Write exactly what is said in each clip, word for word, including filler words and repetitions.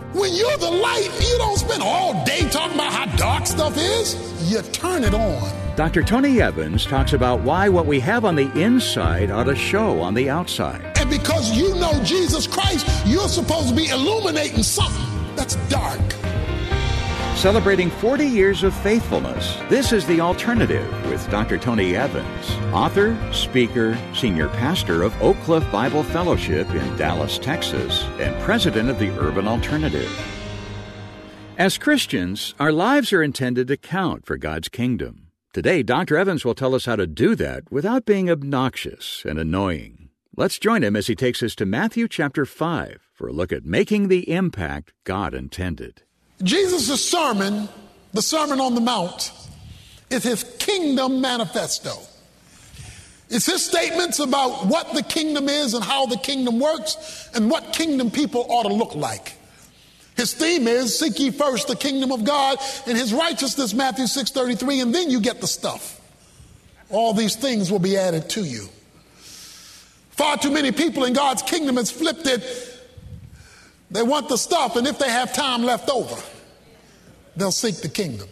When you're the light, you don't spend all day talking about how dark stuff is. You turn it on. Doctor Tony Evans talks about why what we have on the inside ought to show on the outside. And because you know Jesus Christ, you're supposed to be illuminating something that's dark. Celebrating forty years of faithfulness, this is The Alternative with Doctor Tony Evans, author, speaker, senior pastor of Oak Cliff Bible Fellowship in Dallas, Texas, and president of the Urban Alternative. As Christians, our lives are intended to count for God's kingdom. Today, Doctor Evans will tell us how to do that without being obnoxious and annoying. Let's join him as he takes us to Matthew chapter five for a look at making the impact God intended. Jesus' sermon, the Sermon on the Mount, is his kingdom manifesto. It's his statements about what the kingdom is and how the kingdom works and what kingdom people ought to look like. His theme is, seek ye first the kingdom of God and his righteousness, Matthew six thirty-three, and then you get the stuff. All these things will be added to you. Far too many people in God's kingdom has flipped it. They want the stuff, and if they have time left over, they'll seek the kingdom.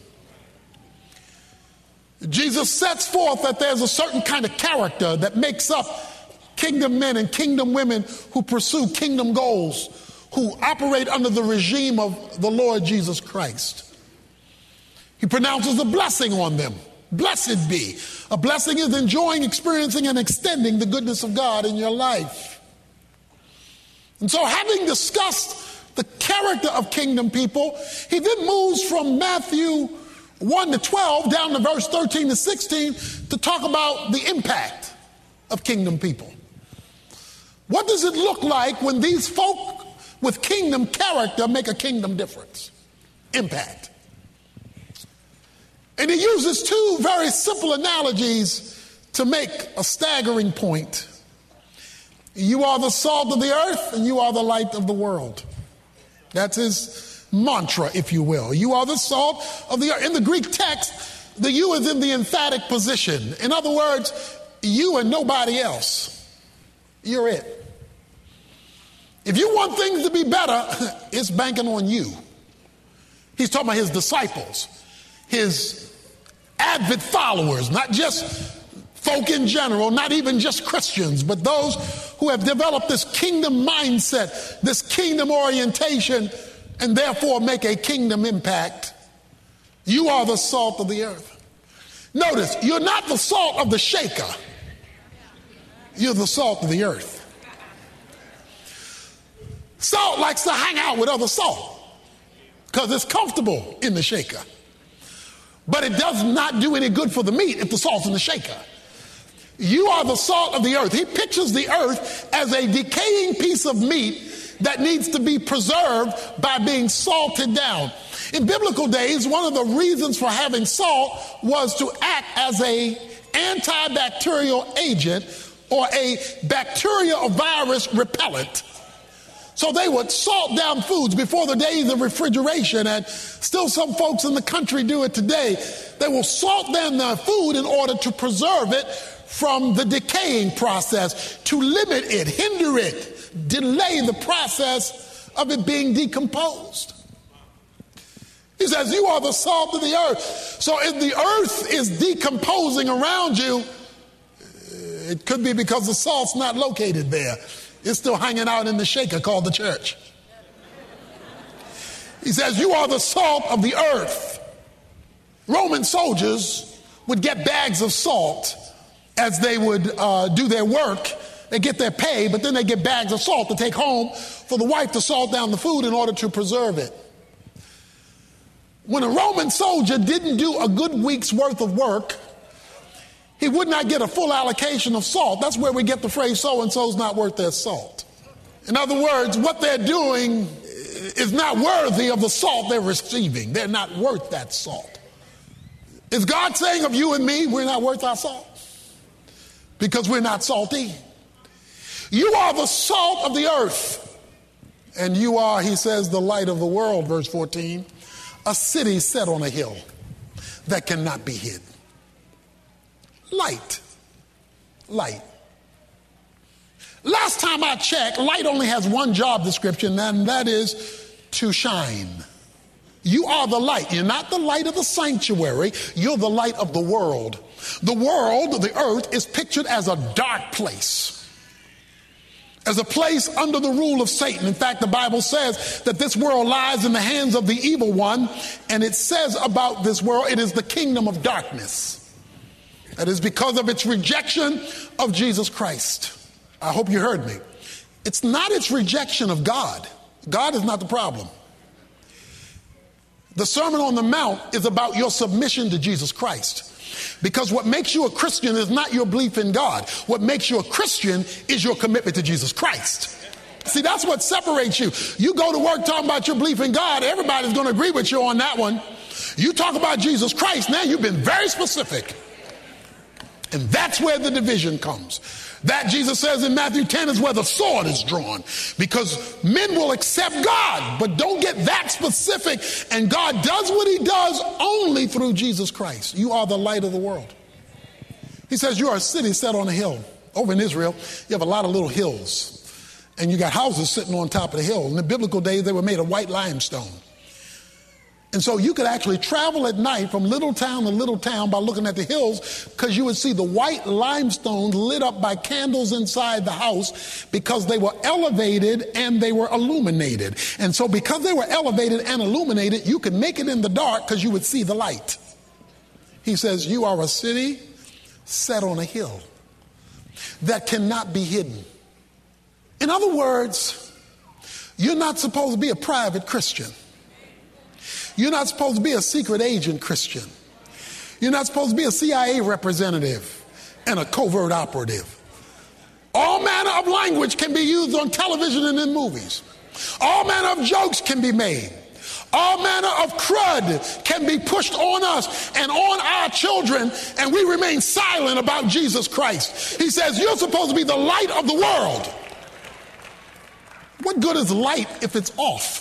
Jesus sets forth that there's a certain kind of character that makes up kingdom men and kingdom women who pursue kingdom goals, who operate under the regime of the Lord Jesus Christ. He pronounces a blessing on them. Blessed be. A blessing is enjoying, experiencing, and extending the goodness of God in your life. And so, having discussed the character of kingdom people, he then moves from Matthew one to twelve down to verse thirteen to sixteen to talk about the impact of kingdom people. What does it look like when these folk with kingdom character make a kingdom difference? Impact. And he uses two very simple analogies to make a staggering point. You are the salt of the earth, and you are the light of the world. That's his mantra, if you will. You are the salt of the earth. In the Greek text, the you is in the emphatic position. In other words, you and nobody else. You're it. If you want things to be better, it's banking on you. He's talking about his disciples, his avid followers, not just folk in general, not even just Christians, but those who have developed this kingdom mindset, this kingdom orientation, and therefore make a kingdom impact. You are the salt of the earth. Notice, you're not the salt of the shaker. You're the salt of the earth. Salt likes to hang out with other salt because it's comfortable in the shaker. But it does not do any good for the meat if the salt's in the shaker. You are the salt of the earth. He pictures the earth as a decaying piece of meat that needs to be preserved by being salted down. In biblical days, one of the reasons for having salt was to act as a antibacterial agent or a bacteria or virus repellent. So they would salt down foods before the days of refrigeration, and still some folks in the country do it today. They will salt down their food in order to preserve it from the decaying process, to limit it, hinder it, delay the process of it being decomposed. He says, you are the salt of the earth. So if the earth is decomposing around you, it could be because the salt's not located there. It's still hanging out in the shaker called the church. He says, you are the salt of the earth. Roman soldiers would get bags of salt as they would uh, do their work. They get their pay, but then they get bags of salt to take home for the wife to salt down the food in order to preserve it. When a Roman soldier didn't do a good week's worth of work, he would not get a full allocation of salt. That's where we get the phrase, so-and-so's not worth their salt. In other words, what they're doing is not worthy of the salt they're receiving. They're not worth that salt. Is God saying of you and me, we're not worth our salt? Because we're not salty. You are the salt of the earth. And you are, he says, the light of the world, verse fourteen. A city set on a hill that cannot be hid. Light. Light. Last time I checked, light only has one job description, and that is to shine. You are the light. You're not the light of the sanctuary. You're the light of the world. The world, the earth, is pictured as a dark place, as a place under the rule of Satan. In fact, the Bible says that this world lies in the hands of the evil one, and it says about this world, it is the kingdom of darkness. That is because of its rejection of Jesus Christ. I hope you heard me. It's not its rejection of God. God is not the problem. The Sermon on the Mount is about your submission to Jesus Christ. Because what makes you a Christian is not your belief in God. What makes you a Christian is your commitment to Jesus Christ. See, that's what separates you. You go to work talking about your belief in God, everybody's going to agree with you on that one. You talk about Jesus Christ, now you've been very specific. And that's where the division comes. That, Jesus says in Matthew ten, is where the sword is drawn. Because men will accept God, but don't get that specific. And God does what he does only through Jesus Christ. You are the light of the world. He says you are a city set on a hill. Over in Israel, you have a lot of little hills. And you got houses sitting on top of the hill. In the biblical days, they were made of white limestone. And so you could actually travel at night from little town to little town by looking at the hills, because you would see the white limestone lit up by candles inside the house, because they were elevated and they were illuminated. And so because they were elevated and illuminated, you could make it in the dark because you would see the light. He says you are a city set on a hill that cannot be hidden. In other words, you're not supposed to be a private Christian. You're not supposed to be a secret agent Christian. You're not supposed to be a C I A representative and a covert operative. All manner of language can be used on television and in movies. All manner of jokes can be made. All manner of crud can be pushed on us and on our children, and we remain silent about Jesus Christ. He says you're supposed to be the light of the world. What good is light if it's off?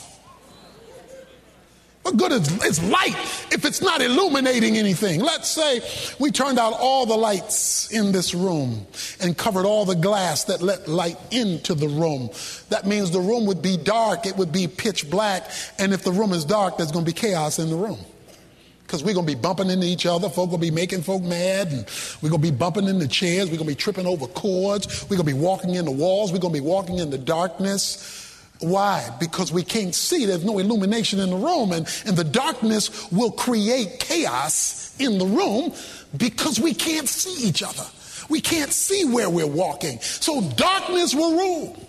What good is, is light if it's not illuminating anything? Let's say we turned out all the lights in this room and covered all the glass that let light into the room. That means the room would be dark. It would be pitch black. And if the room is dark, there's going to be chaos in the room. Because we're going to be bumping into each other. Folk will be making folk mad. And we're going to be bumping into chairs. We're going to be tripping over cords. We're going to be walking into walls. We're going to be walking into darkness. Why? Because we can't see. There's no illumination in the room, and, and the darkness will create chaos in the room because we can't see each other. We can't see where we're walking. So darkness will rule.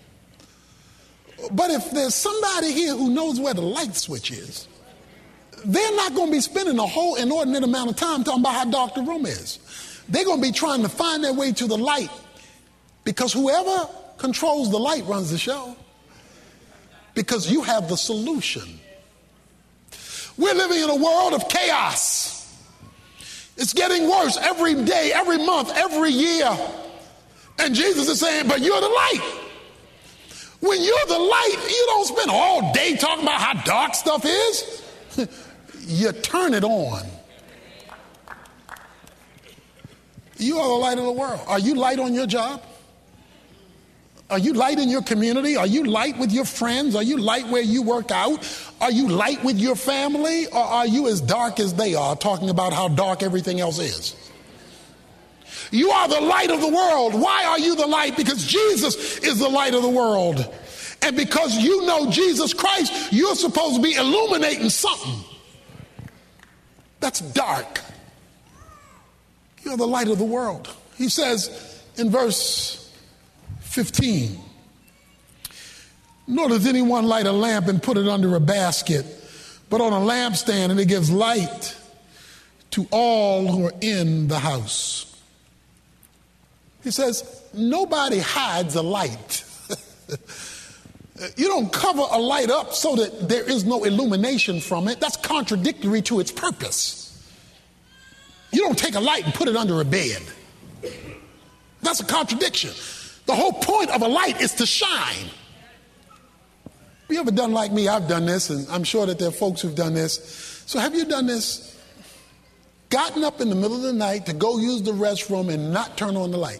But if there's somebody here who knows where the light switch is, they're not going to be spending a whole inordinate amount of time talking about how dark the room is. They're going to be trying to find their way to the light, because whoever controls the light runs the show. Because you have the solution. We're living in a world of chaos. It's getting worse every day, every month, every year. And Jesus is saying, but you're the light. When you're the light, you don't spend all day talking about how dark stuff is. You turn it on. You are the light of the world. Are you light on your job? Are you light in your community? Are you light with your friends? Are you light where you work out? Are you light with your family? Or are you as dark as they are, talking about how dark everything else is? You are the light of the world. Why are you the light? Because Jesus is the light of the world. And because you know Jesus Christ, you're supposed to be illuminating something that's dark. You're the light of the world. He says in verse fifteen, nor does anyone light a lamp and put it under a basket, but on a lampstand, and it gives light to all who are in the house. He says nobody hides a light. You don't cover a light up so that there is no illumination from it. That's contradictory to its purpose. You don't take a light and put it under a bed. That's a contradiction. The whole point of a light is to shine. You ever done like me? I've done this, and I'm sure that there are folks who've done this. So have you done this? Gotten up in the middle of the night to go use the restroom and not turn on the light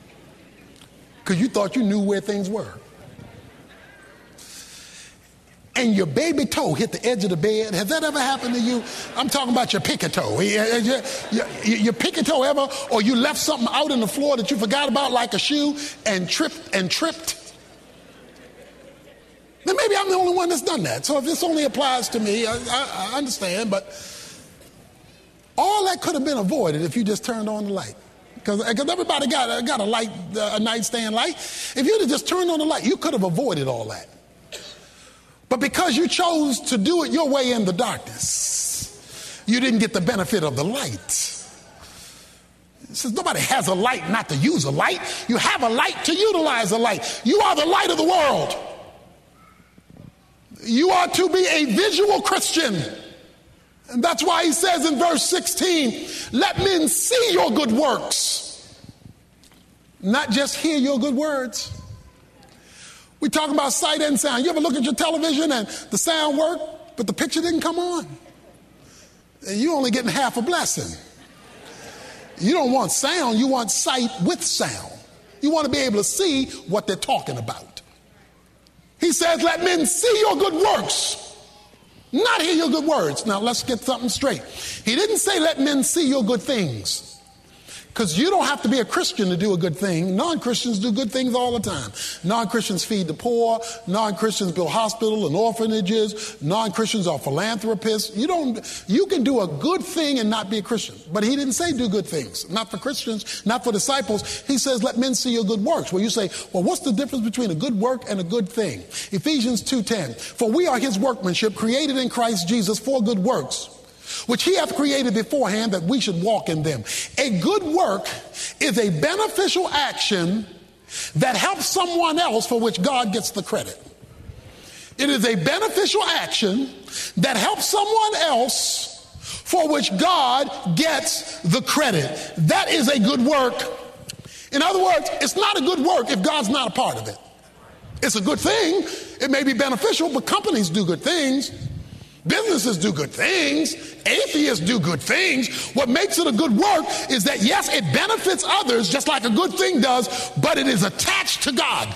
because you thought you knew where things were. and your baby toe hit the edge of the bed. Has that ever happened to you? I'm talking about your pinky toe. Your, your, your, your pinky toe ever, or you left something out on the floor that you forgot about, like a shoe, and tripped and tripped? Then maybe I'm the only one that's done that. So if this only applies to me, I, I, I understand, but all that could have been avoided if you just turned on the light. Because everybody got, got a light, a nightstand light. If you'd have just turned on the light, you could have avoided all that. But because you chose to do it your way in the darkness, you didn't get the benefit of the light. It says nobody has a light not to use a light. You have a light to utilize a light. You are the light of the world. You are to be a visual Christian. And that's why he says in verse sixteen, let men see your good works, not just hear your good words. We're talking about sight and sound. You ever look at your television and the sound worked, but the picture didn't come on? You're only getting half a blessing. You don't want sound, you want sight with sound. You want to be able to see what they're talking about. He says, let men see your good works, not hear your good words. Now, let's get something straight. He didn't say let men see your good things, because you don't have to be a Christian to do a good thing. Non-Christians do good things all the time. Non-Christians feed the poor. Non-Christians build hospitals and orphanages. Non-Christians are philanthropists. You don't, you can do a good thing and not be a Christian. But he didn't say do good things. Not for Christians, not for disciples. He says let men see your good works. Well, you say, well, what's the difference between a good work and a good thing? Ephesians two ten, for we are his workmanship, created in Christ Jesus for good works, which he hath created beforehand that we should walk in them. A good work is a beneficial action that helps someone else for which God gets the credit. It is a beneficial action that helps someone else for which God gets the credit. That is a good work. In other words, it's not a good work if God's not a part of it. It's a good thing. It may be beneficial, but companies do good things. Businesses do good things. Atheists do good things. What makes it a good work is that, yes, it benefits others just like a good thing does, but it is attached to God.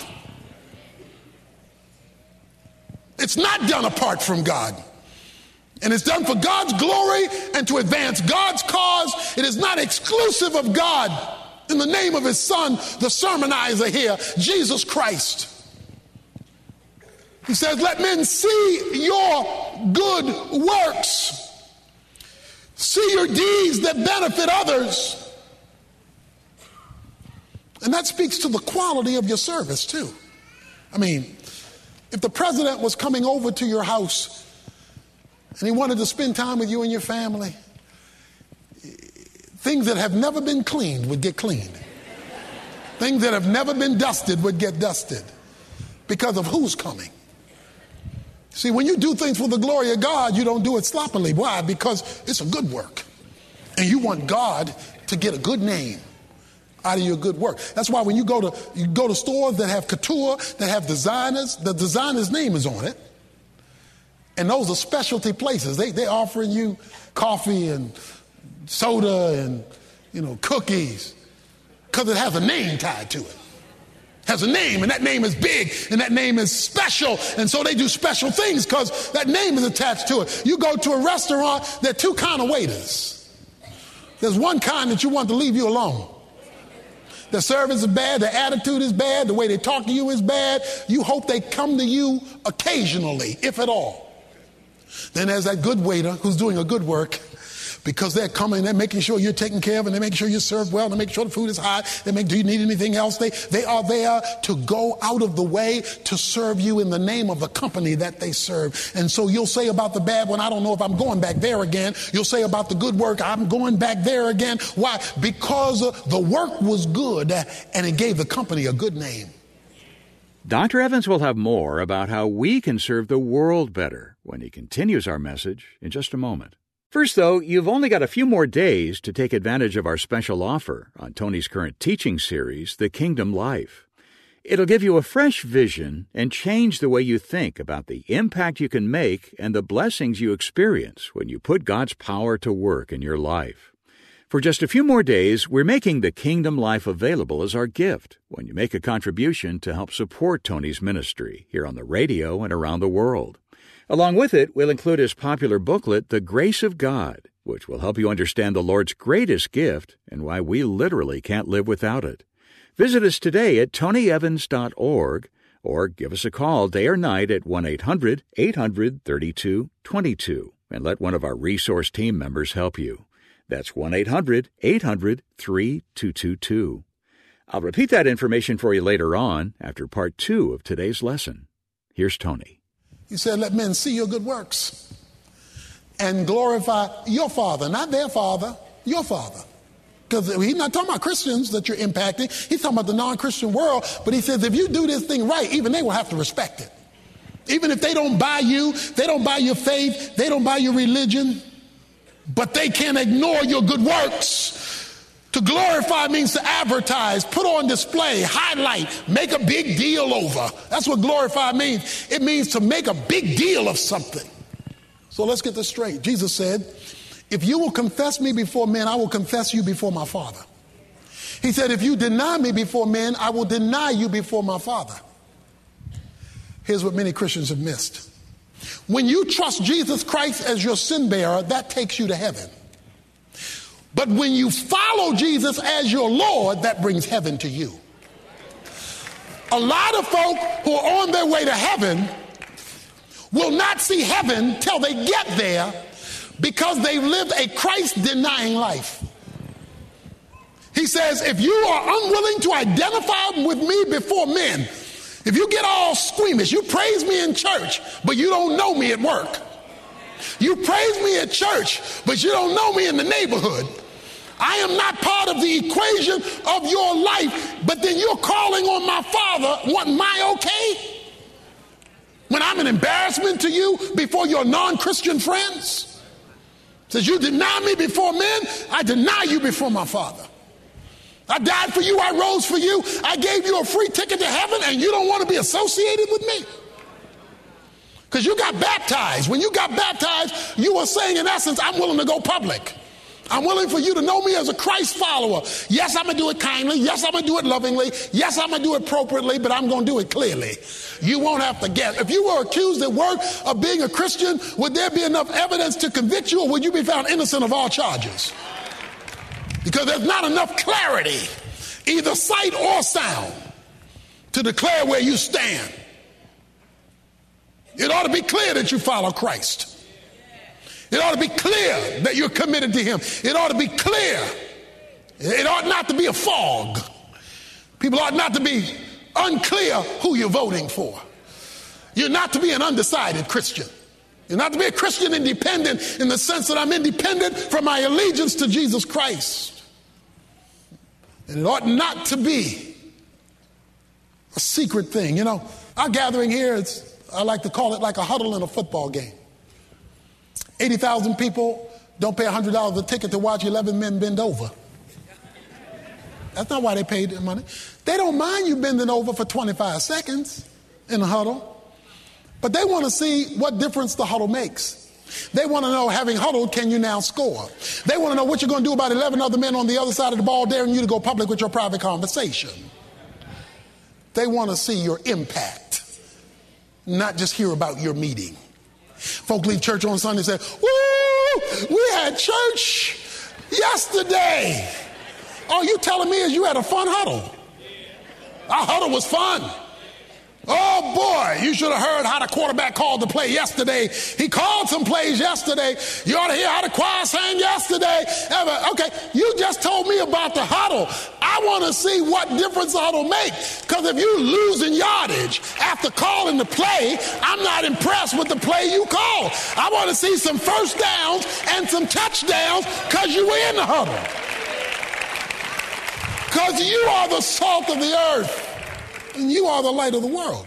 It's not done apart from God. And it's done for God's glory and to advance God's cause. It is not exclusive of God. In the name of his son, the sermonizer here, Jesus Christ. He says, let men see your good works. See your deeds that benefit others. And that speaks to the quality of your service, too. I mean, if the president was coming over to your house and he wanted to spend time with you and your family, things that have never been cleaned would get cleaned. Things that have never been dusted would get dusted because of who's coming. See, when you do things for the glory of God, you don't do it sloppily. Why? Because it's a good work. And you want God to get a good name out of your good work. That's why when you go to you go to stores that have couture, that have designers, the designer's name is on it. And those are specialty places. They, they're offering you coffee and soda and, you know, cookies because it has a name tied to it. Has a name, and that name is big, and that name is special, and so they do special things because that name is attached to it. You go to a restaurant, there are two kind of waiters. There's one kind that you want to leave you alone. Their service is bad, their attitude is bad, the way they talk to you is bad. You hope they come to you occasionally, if at all. Then there's that good waiter who's doing a good work, because they're coming, they're making sure you're taken care of, and they're making sure you're served well, and they make sure the food is hot. They make, do you need anything else? They, they are there to go out of the way to serve you in the name of the company that they serve. And so you'll say about the bad one, I don't know if I'm going back there again. You'll say about the good work, I'm going back there again. Why? Because uh, the work was good, uh, and it gave the company a good name. Doctor Evans will have more about how we can serve the world better when he continues our message in just a moment. First, though, you've only got a few more days to take advantage of our special offer on Tony's current teaching series, The Kingdom Life. It'll give you a fresh vision and change the way you think about the impact you can make and the blessings you experience when you put God's power to work in your life. For just a few more days, we're making The Kingdom Life available as our gift when you make a contribution to help support Tony's ministry here on the radio and around the world. Along with it, we'll include his popular booklet, The Grace of God, which will help you understand the Lord's greatest gift and why we literally can't live without it. Visit us today at tony evans dot org or give us a call day or night at one eight hundred eight hundred thirty-two twenty-two and let one of our resource team members help you. That's one eight hundred eight hundred thirty-two twenty-two. I'll repeat that information for you later on after part two of today's lesson. Here's Tony. He said, let men see your good works and glorify your Father, not their Father, your Father. Because he's not talking about Christians that you're impacting. He's talking about the non-Christian world. But he says, if you do this thing right, even they will have to respect it. Even if they don't buy you, they don't buy your faith, they don't buy your religion, but they can't ignore your good works. To glorify means to advertise, put on display, highlight, make a big deal over. That's what glorify means. It means to make a big deal of something. So let's get this straight. Jesus said, if you will confess me before men, I will confess you before my Father. He said, if you deny me before men, I will deny you before my Father. Here's what many Christians have missed. When you trust Jesus Christ as your sin bearer, that takes you to heaven. But when you follow Jesus as your Lord, that brings heaven to you. A lot of folk who are on their way to heaven will not see heaven till they get there because they've lived a Christ-denying life. He says, if you are unwilling to identify with me before men, if you get all squeamish, you praise me in church, but you don't know me at work. You praise me at church, but you don't know me in the neighborhood. I am not part of the equation of your life, but then you're calling on my Father, want my okay? When I'm an embarrassment to you before your non-Christian friends? Says you deny me before men, I deny you before my Father. I died for you, I rose for you, I gave you a free ticket to heaven, and you don't want to be associated with me? Because you got baptized. When you got baptized, you were saying, in essence, I'm willing to go public. I'm willing for you to know me as a Christ follower. Yes, I'm going to do it kindly. Yes, I'm going to do it lovingly. Yes, I'm going to do it appropriately, but I'm going to do it clearly. You won't have to guess. If you were accused at work of being a Christian, would there be enough evidence to convict you, or would you be found innocent of all charges? Because there's not enough clarity, either sight or sound, to declare where you stand. It ought to be clear that you follow Christ. It ought to be clear that you're committed to him. It ought to be clear. It ought not to be a fog. People ought not to be unclear who you're voting for. You're not to be an undecided Christian. You're not to be a Christian independent in the sense that I'm independent from my allegiance to Jesus Christ. And it ought not to be a secret thing. You know, our gathering here, it's, I like to call it like a huddle in a football game. eighty thousand people don't pay one hundred dollars a ticket to watch eleven men bend over. That's not why they paid the money. They don't mind you bending over for twenty-five seconds in a huddle, but they want to see what difference the huddle makes. They want to know, having huddled, can you now score? They want to know what you're going to do about eleven other men on the other side of the ball daring you to go public with your private conversation. They want to see your impact, not just hear about your meeting. Folk leave church on Sunday and say, woo, we had church yesterday. All you telling me is you had a fun huddle. Our huddle was fun. Oh boy, you should have heard how the quarterback called the play yesterday. He called some plays yesterday. You ought to hear how the choir sang yesterday. Okay, you just told me about the huddle. I want to see what difference the huddle makes. Because if you losing yardage after calling the play, I'm not impressed with the play you called. I want to see some first downs and some touchdowns because you were in the huddle. Because you are the salt of the earth. And you are the light of the world.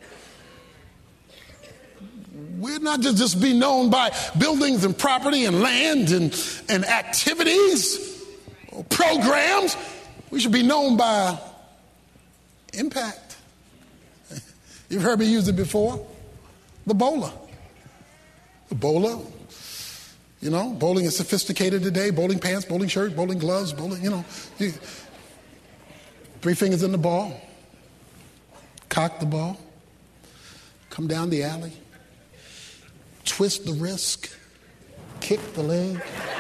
We're not just, just be known by buildings and property and land and, and activities or programs. We should be known by impact. You've heard me use it before. The bowler. The bowler. You know, bowling is sophisticated today. Bowling pants, bowling shirt, bowling gloves, bowling, you know. Three fingers in the ball. Cock the ball, come down the alley. twist the wrist, kick the leg.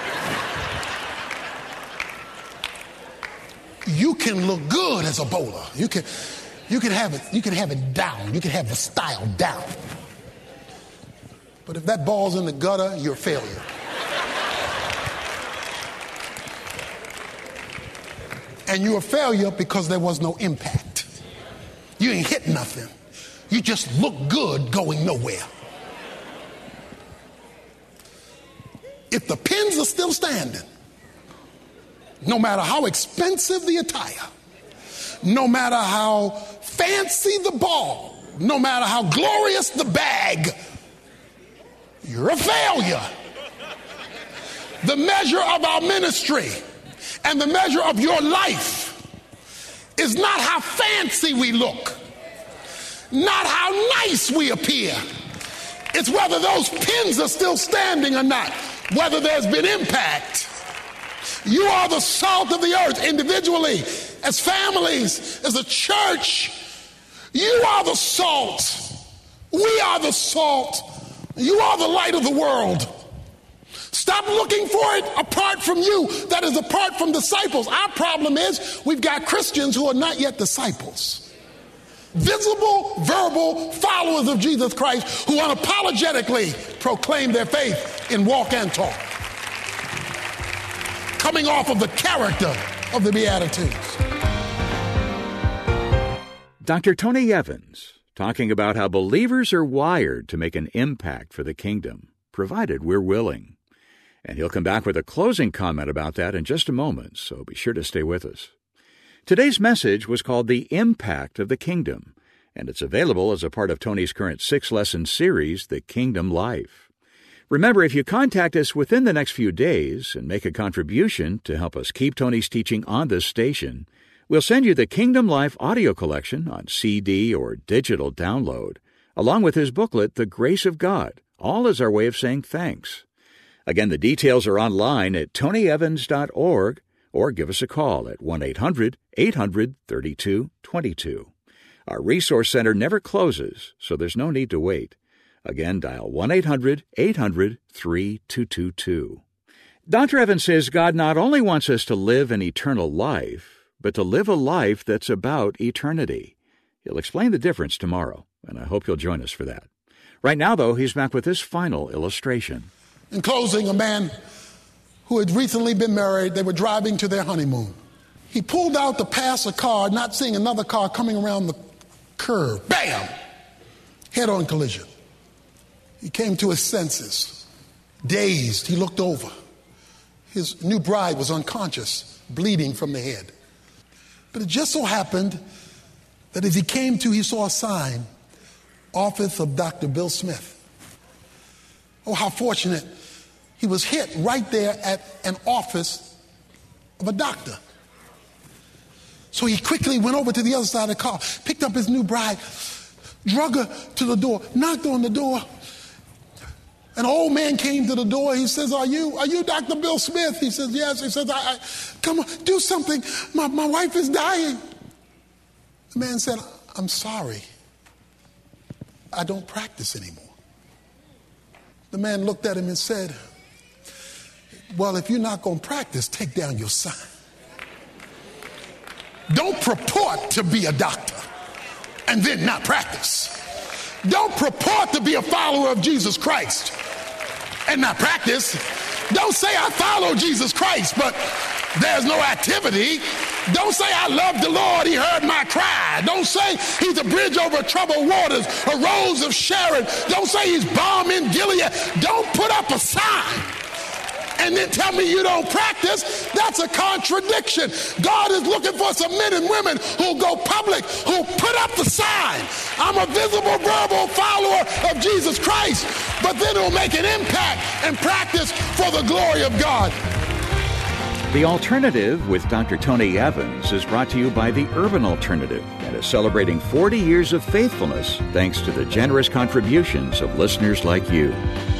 You can look good as a bowler. You can, you can have it, you can have it down. You can have the style down. But if that ball's in the gutter, you're a failure. And you're a failure because there was no impact. You ain't hit nothing. You just look good going nowhere. If the pins are still standing, no matter how expensive the attire, no matter how fancy the ball, no matter how glorious the bag, you're a failure. The measure of our ministry and the measure of your life is not how fancy we look, not how nice we appear. It's whether those pins are still standing or not, whether there's been impact. You are the salt of the earth individually, as families, as a church. You are the salt. We are the salt. You are the light of the world. Stop looking for it apart from you. That is apart from disciples. Our problem is we've got Christians who are not yet disciples. Visible, verbal followers of Jesus Christ who unapologetically proclaim their faith in walk and talk, coming off of the character of the Beatitudes. Doctor Tony Evans, talking about how believers are wired to make an impact for the kingdom, provided we're willing. And he'll come back with a closing comment about that in just a moment, so be sure to stay with us. Today's message was called The Impact of the Kingdom, and it's available as a part of Tony's current six-lesson series, The Kingdom Life. Remember, if you contact us within the next few days and make a contribution to help us keep Tony's teaching on this station, we'll send you the Kingdom Life audio collection on C D or digital download, along with his booklet, The Grace of God, all as our way of saying thanks. Again, the details are online at tony evans dot org, or give us a call at one eight hundred eight hundred thirty-two twenty-two. Our resource center never closes, so there's no need to wait. Again, dial one eight hundred eight hundred thirty-two twenty-two. Doctor Evans says God not only wants us to live an eternal life, but to live a life that's about eternity. He'll explain the difference tomorrow, and I hope you'll join us for that. Right now, though, he's back with this final illustration. In closing, a man who had recently been married, they were driving to their honeymoon. He pulled out to pass a car, not seeing another car coming around the curve. Bam! Head-on collision. He came to his senses. Dazed, he looked over. His new bride was unconscious, bleeding from the head. But it just so happened that as he came to, he saw a sign, Office of Doctor Bill Smith. Oh, how fortunate. He was hit right there at an office of a doctor. So he quickly went over to the other side of the car, picked up his new bride, drug her to the door, knocked on the door. An old man came to the door. He says, are you are you Doctor Bill Smith? He says, yes. He says, I, I, come on, do something. My, my wife is dying. The man said, I'm sorry. I don't practice anymore. The man looked at him and said, well, if you're not going to practice, take down your sign. Don't purport to be a doctor and then not practice. Don't purport to be a follower of Jesus Christ and not practice. Don't say I follow Jesus Christ, but there's no activity. Don't say I love the Lord, he heard my cry. Don't say he's a bridge over troubled waters, a rose of Sharon. Don't say he's balm in Gilead. Don't put up a sign and then tell me you don't practice. That's a contradiction. God is looking for some men and women who go public, who put up the sign. I'm a visible, verbal follower of Jesus Christ, but then it'll make an impact and practice for the glory of God. The Alternative with Doctor Tony Evans is brought to you by the Urban Alternative and is celebrating forty years of faithfulness thanks to the generous contributions of listeners like you.